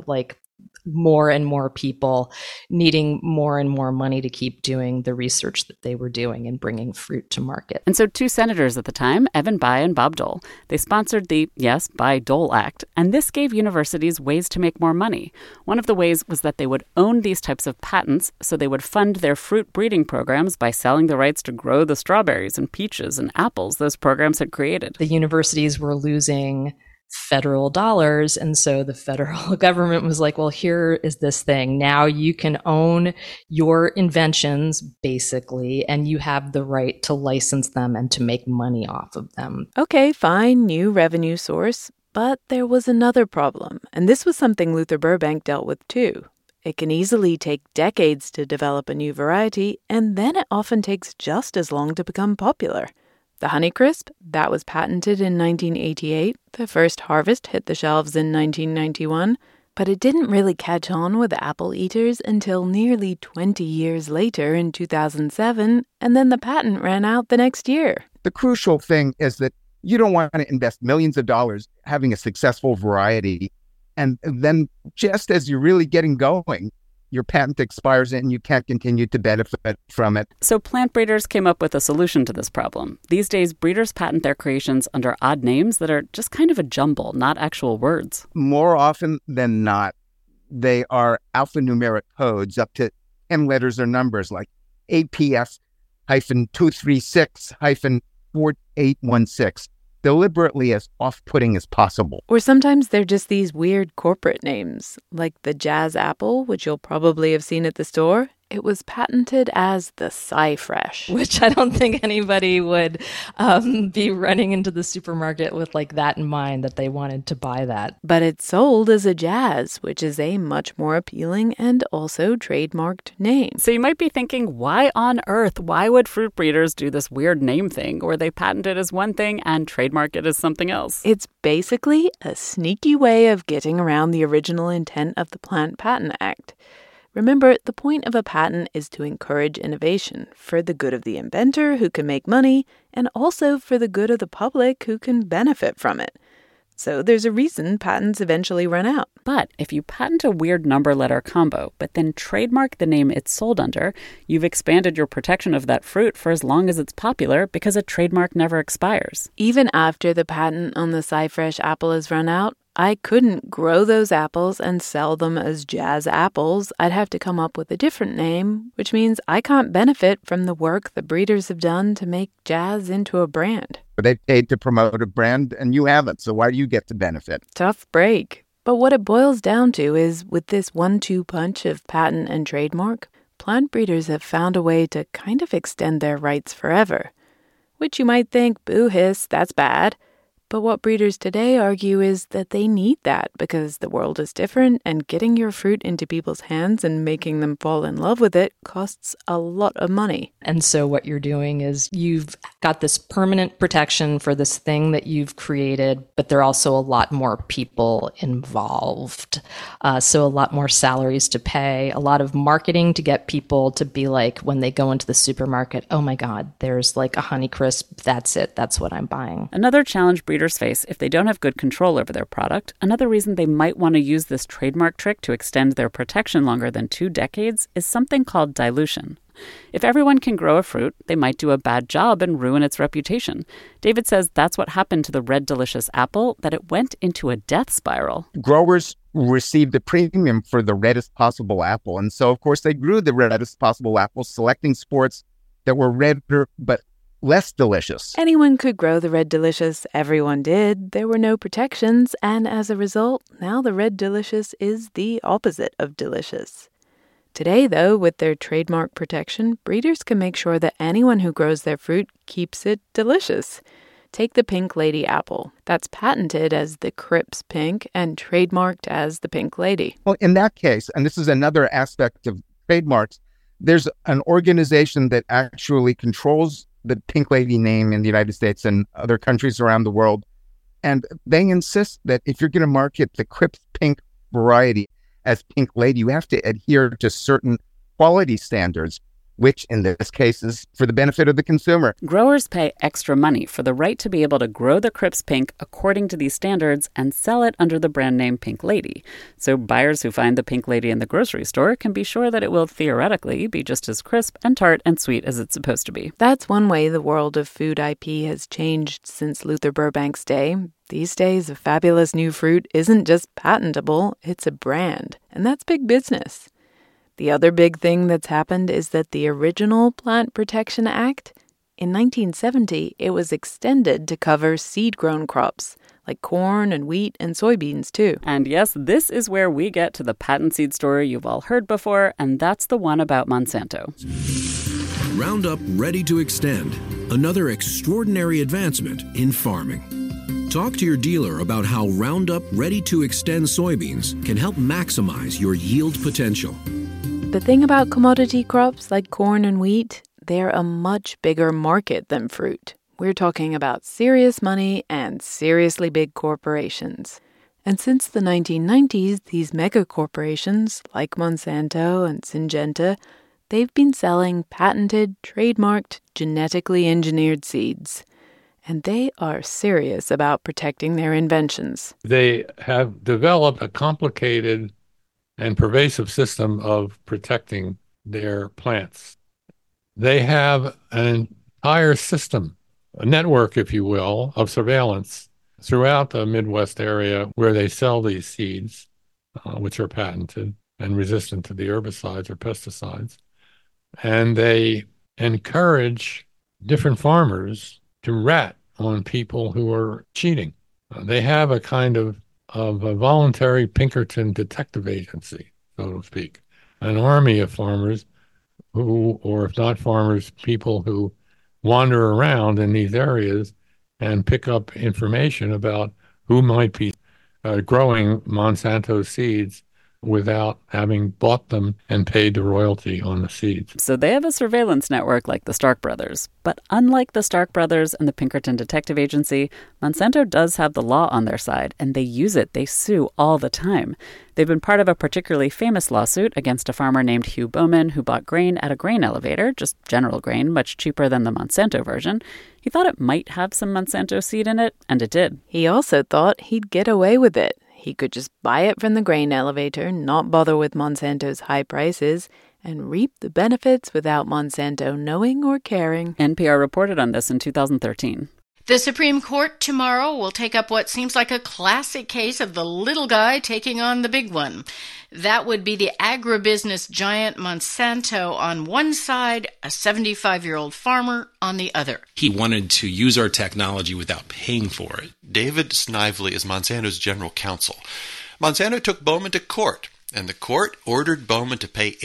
more and more people needing more and more money to keep doing the research that they were doing and bringing fruit to market. And so two senators at the time, Evan Bayh and Bob Dole, they sponsored the, yes, Bayh-Dole Act, and this gave universities ways to make more money. One of the ways was that they would own these types of patents, so they would fund their fruit breeding programs by selling the rights to grow the strawberries and peaches and apples those programs had created. The universities were losing federal dollars. And so the federal government was like, well, here is this thing. Now you can own your inventions, basically, and you have the right to license them and to make money off of them. Okay, fine, new revenue source. But there was another problem, and this was something Luther Burbank dealt with too. It can easily take decades to develop a new variety, and then it often takes just as long to become popular. The Honeycrisp, that was patented in 1988. The first harvest hit the shelves in 1991, but it didn't really catch on with apple eaters until nearly 20 years later in 2007, and then the patent ran out the next year. The crucial thing is that you don't want to invest millions of dollars having a successful variety, and then just as you're really getting going, your patent expires and you can't continue to benefit from it. So plant breeders came up with a solution to this problem. These days, breeders patent their creations under odd names that are just kind of a jumble, not actual words. More often than not, they are alphanumeric codes up to 10 letters or numbers like APS-236-4816, deliberately as off-putting as possible. Or sometimes they're just these weird corporate names, like the Jazz Apple, which you'll probably have seen at the store. It was patented as the Sci-Fresh. Which I don't think anybody would be running into the supermarket with like that in mind, that they wanted to buy that. But it's sold as a Jazz, which is a much more appealing and also trademarked name. So you might be thinking, why on earth? Why would fruit breeders do this weird name thing where they patent it as one thing and trademark it as something else? It's basically a sneaky way of getting around the original intent of the Plant Patent Act. Remember, the point of a patent is to encourage innovation for the good of the inventor who can make money and also for the good of the public who can benefit from it. So there's a reason patents eventually run out. But if you patent a weird number-letter combo, but then trademark the name it's sold under, you've expanded your protection of that fruit for as long as it's popular because a trademark never expires. Even after the patent on the Sci-Fresh apple is run out, I couldn't grow those apples and sell them as Jazz apples. I'd have to come up with a different name, which means I can't benefit from the work the breeders have done to make Jazz into a brand. But they paid to promote a brand and you haven't, so why do you get to benefit? Tough break. But what it boils down to is, with this 1-2 punch of patent and trademark, plant breeders have found a way to kind of extend their rights forever. Which you might think, boo hiss, that's bad. But what breeders today argue is that they need that because the world is different and getting your fruit into people's hands and making them fall in love with it costs a lot of money. And so what you're doing is you've got this permanent protection for this thing that you've created, but there are also a lot more people involved. So a lot more salaries to pay, a lot of marketing to get people to be like, when they go into the supermarket, oh my God, there's like a Honeycrisp. That's it. That's what I'm buying. Another challenge breeders face if they don't have good control over their product, another reason they might want to use this trademark trick to extend their protection longer than 2 decades is something called dilution. If everyone can grow a fruit, they might do a bad job and ruin its reputation. David says that's what happened to the Red Delicious apple, that it went into a death spiral. Growers received a premium for the reddest possible apple, and so of course they grew the reddest possible apple, selecting sports that were redder but less delicious. Anyone could grow the Red Delicious. Everyone did. There were no protections, and as a result, now the Red Delicious is the opposite of delicious. Today, though, with their trademark protection, breeders can make sure that anyone who grows their fruit keeps it delicious. Take the Pink Lady apple. That's patented as the Crips Pink and trademarked as the Pink Lady. Well, in that case, and this is another aspect of trademarks, there's an organization that actually controls the Pink Lady name in the United States and other countries around the world. And they insist that if you're going to market the Crips Pink variety as Pink Lady, you have to adhere to certain quality standards, which in this case is for the benefit of the consumer. Growers pay extra money for the right to be able to grow the Crips Pink according to these standards and sell it under the brand name Pink Lady. So buyers who find the Pink Lady in the grocery store can be sure that it will theoretically be just as crisp and tart and sweet as it's supposed to be. That's one way the world of food IP has changed since Luther Burbank's day. These days, a fabulous new fruit isn't just patentable, it's a brand. And that's big business. The other big thing that's happened is that the original Plant Protection Act, in 1970, it was extended to cover seed-grown crops, like corn and wheat and soybeans, too. And yes, this is where we get to the patent seed story you've all heard before, and that's the one about Monsanto. Roundup Ready to Extend, another extraordinary advancement in farming. Talk to your dealer about how Roundup Ready to Extend soybeans can help maximize your yield potential. The thing about commodity crops like corn and wheat, they're a much bigger market than fruit. We're talking about serious money and seriously big corporations. And since the 1990s, these mega corporations like Monsanto and Syngenta, they've been selling patented, trademarked, genetically engineered seeds. And they are serious about protecting their inventions. They have developed a complicated and pervasive system of protecting their plants. They have an entire system, a network, if you will, of surveillance throughout the Midwest area where they sell these seeds, which are patented and resistant to the herbicides or pesticides. And they encourage different farmers to rat on people who are cheating. They have a kind of a voluntary Pinkerton detective agency, so to speak, an army of farmers who, or if not farmers, people who wander around in these areas and pick up information about who might be growing Monsanto seeds without having bought them and paid the royalty on the seeds. So they have a surveillance network like the Stark brothers. But unlike the Stark brothers and the Pinkerton Detective Agency, Monsanto does have the law on their side, and they use it. They sue all the time. They've been part of a particularly famous lawsuit against a farmer named Hugh Bowman who bought grain at a grain elevator, just general grain, much cheaper than the Monsanto version. He thought it might have some Monsanto seed in it, and it did. He also thought he'd get away with it. He could just buy it from the grain elevator, not bother with Monsanto's high prices, and reap the benefits without Monsanto knowing or caring. NPR reported on this in 2013. The Supreme Court tomorrow will take up what seems like a classic case of the little guy taking on the big one. That would be the agribusiness giant Monsanto on one side, a 75-year-old farmer on the other. He wanted to use our technology without paying for it. David Snively is Monsanto's general counsel. Monsanto took Bowman to court, and the court ordered Bowman to pay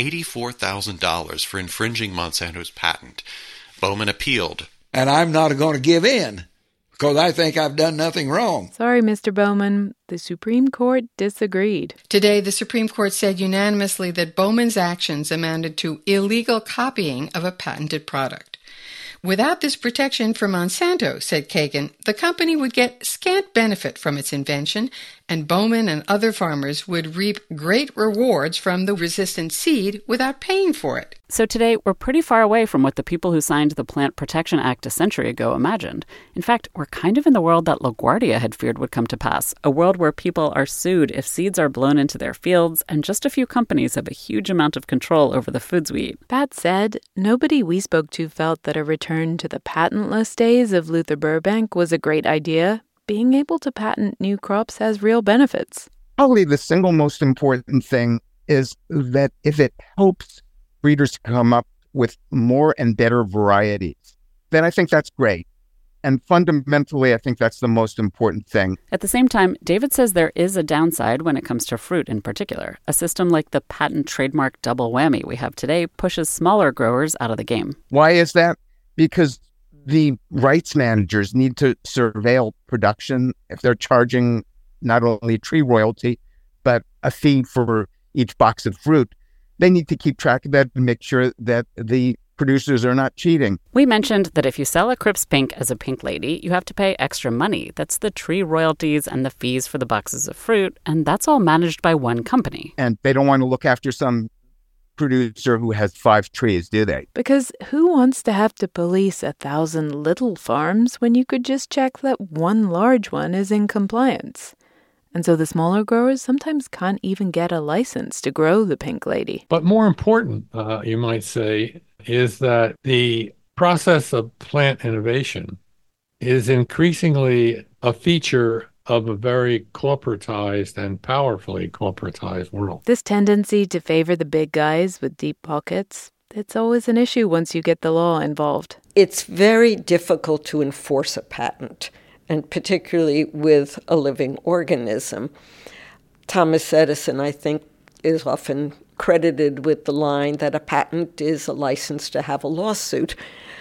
$84,000 for infringing Monsanto's patent. Bowman appealed. And I'm not going to give in, because I think I've done nothing wrong. Sorry, Mr. Bowman. The Supreme Court disagreed. Today, the Supreme Court said unanimously that Bowman's actions amounted to illegal copying of a patented product. Without this protection for Monsanto, said Kagan, the company would get scant benefit from its invention, and Bowman and other farmers would reap great rewards from the resistant seed without paying for it. So today, we're pretty far away from what the people who signed the Plant Protection Act a century ago imagined. In fact, we're kind of in the world that LaGuardia had feared would come to pass, a world where people are sued if seeds are blown into their fields, and just a few companies have a huge amount of control over the foods we eat. That said, nobody we spoke to felt that a return to the patentless days of Luther Burbank was a great idea. Being able to patent new crops has real benefits. Probably the single most important thing is that if it helps breeders to come up with more and better varieties, then I think that's great. And fundamentally, I think that's the most important thing. At the same time, David says there is a downside when it comes to fruit in particular. A system like the patent trademark double whammy we have today pushes smaller growers out of the game. Why is that? Because the rights managers need to surveil production if they're charging not only tree royalty, but a fee for each box of fruit. They need to keep track of that and make sure that the producers are not cheating. We mentioned that if you sell a Crips Pink as a pink lady, you have to pay extra money. That's the tree royalties and the fees for the boxes of fruit, and that's all managed by one company. And they don't want to look after some producer who has 5 trees, do they? Because who wants to have to police 1,000 little farms when you could just check that one large one is in compliance? And so the smaller growers sometimes can't even get a license to grow the pink lady. But more important, you might say, is that the process of plant innovation is increasingly a feature of a very corporatized and powerfully corporatized world. This tendency to favor the big guys with deep pockets, it's always an issue once you get the law involved. It's very difficult to enforce a patent, and particularly with a living organism. Thomas Edison, I think, is often credited with the line that a patent is a license to have a lawsuit.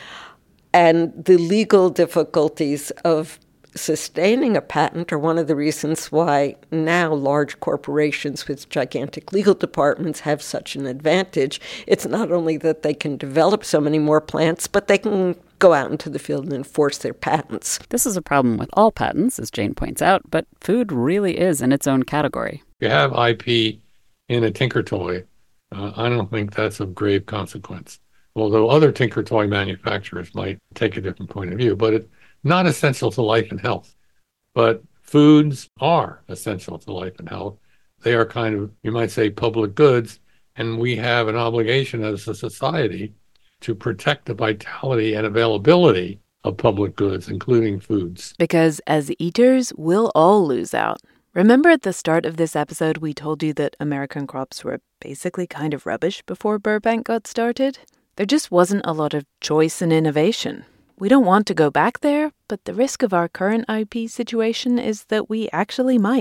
And the legal difficulties of sustaining a patent are one of the reasons why now large corporations with gigantic legal departments have such an advantage. It's not only that they can develop so many more plants, but they can go out into the field and enforce their patents. This is a problem with all patents, as Jane points out, but food really is in its own category. If you have IP in a Tinker Toy, I don't think that's of grave consequence. Although other Tinker Toy manufacturers might take a different point of view, but it's not essential to life and health. But foods are essential to life and health. They are kind of, you might say, public goods, and we have an obligation as a society to protect the vitality and availability of public goods, including foods. Because as eaters, we'll all lose out. Remember at the start of this episode, we told you that American crops were basically kind of rubbish before Burbank got started? There just wasn't a lot of choice and innovation. We don't want to go back there, but the risk of our current IP situation is that we actually might.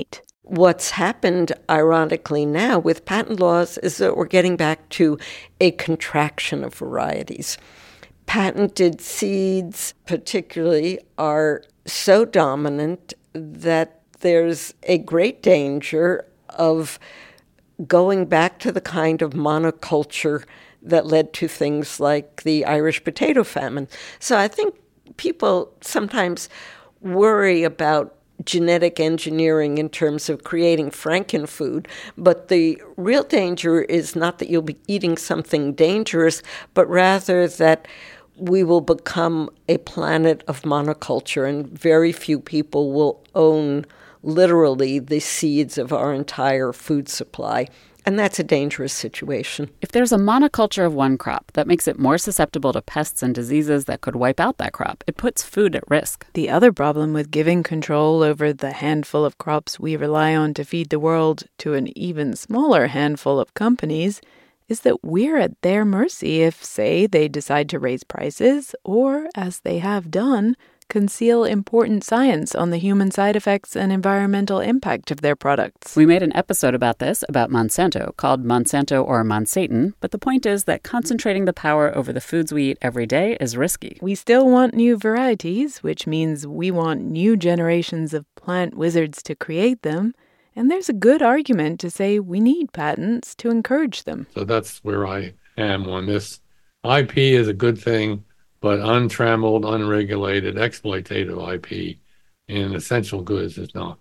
What's happened, ironically, now with patent laws is that we're getting back to a contraction of varieties. Patented seeds, particularly, are so dominant that there's a great danger of going back to the kind of monoculture that led to things like the Irish potato famine. So I think people sometimes worry about genetic engineering in terms of creating frankenfood, but the real danger is not that you'll be eating something dangerous, but rather that we will become a planet of monoculture, and very few people will own literally the seeds of our entire food supply. And that's a dangerous situation. If there's a monoculture of one crop, that makes it more susceptible to pests and diseases that could wipe out that crop. It puts food at risk. The other problem with giving control over the handful of crops we rely on to feed the world to an even smaller handful of companies is that we're at their mercy if, say, they decide to raise prices or, as they have done, conceal important science on the human side effects and environmental impact of their products. We made an episode about this, about Monsanto, called Monsanto or Monsatan, but the point is that concentrating the power over the foods we eat every day is risky. We still want new varieties, which means we want new generations of plant wizards to create them, and there's a good argument to say we need patents to encourage them. So that's where I am on this. IP is a good thing, but untrammeled, unregulated, exploitative IP in essential goods is not.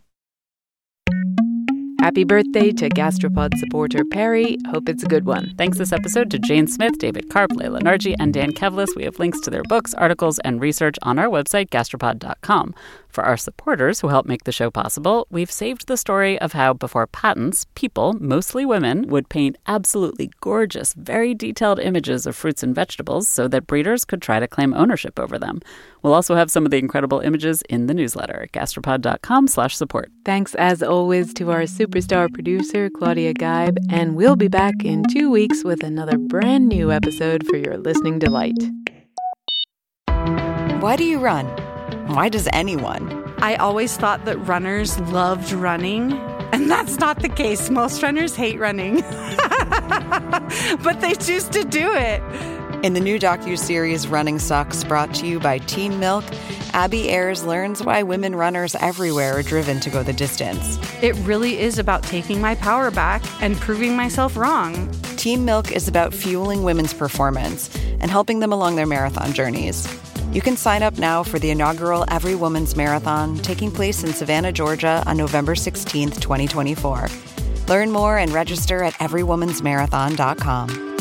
Happy birthday to Gastropod supporter Perry. Hope it's a good one. Thanks this episode to Jane Smith, David Karp, Layla Narji, and Dan Kevlis. We have links to their books, articles, and research on our website, gastropod.com. For our supporters who help make the show possible, we've saved the story of how, before patents, people, mostly women, would paint absolutely gorgeous, very detailed images of fruits and vegetables so that breeders could try to claim ownership over them. We'll also have some of the incredible images in the newsletter at gastropod.com/support. Thanks, as always, to our superstar producer, Claudia Geib, and we'll be back in 2 weeks with another brand new episode for your listening delight. Why do you run? Why does anyone? I always thought that runners loved running, and that's not the case. Most runners hate running, but they choose to do it. In the new docuseries Running Sucks, brought to you by Team Milk, Abby Ayers learns why women runners everywhere are driven to go the distance. It really is about taking my power back and proving myself wrong. Team Milk is about fueling women's performance and helping them along their marathon journeys. You can sign up now for the inaugural Every Woman's Marathon taking place in Savannah, Georgia on November 16th, 2024. Learn more and register at everywomansmarathon.com.